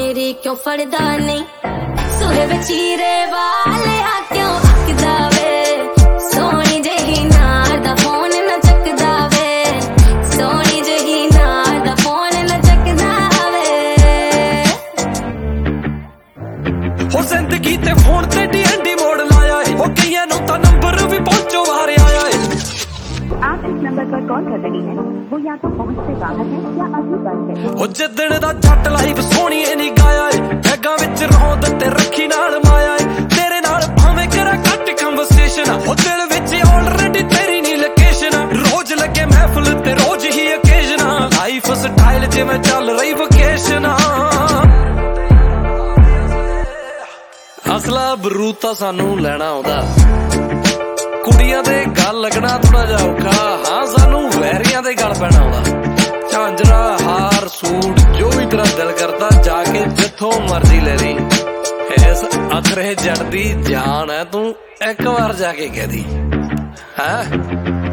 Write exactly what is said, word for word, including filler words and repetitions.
मेरी क्यों फड़दा नहीं सुहे बचीरे वाले आ क्यों अकदा वे सोनी जही नार दा फोन न चकदा वे सोनी जही नार दा फोन न चकदा वे हो जिंदगी ते फोन ते डीएनडी मोड़ लाया है हो कईयां नूं तां नंबर भी पहुंचो बाहर आया है। आप जिस नंबर पर कॉल कर रही हैं वो या तो पहुंच से बाहर है या अभी बंद है। हो जिद्दण दा जट लाइव सोहणीए नी गाया है बैगां विच रौंद ते रखी नाल माया है तेरे नाल भावें करा घट कन्वर्सेशन हो दिल विच ऑलरेडी तेरी नी लोकेशन रोज लगे महफिल ते रोज ही ओकेजन लाइफ स्टाइल जिवें चल रही वकेशन असला बरूता सानू लैना आउंदा कुड़ियां दे गल लगना थोड़ा जा औखा हाँ सानू वैरियां दे गल पैना आउंदा झांजरा हार सूट जो भी तेरा दिल करता जाके जिथों मर्जी ले ली इस अखरे जड़ दी जान है तू एक बार जाके कह दी है।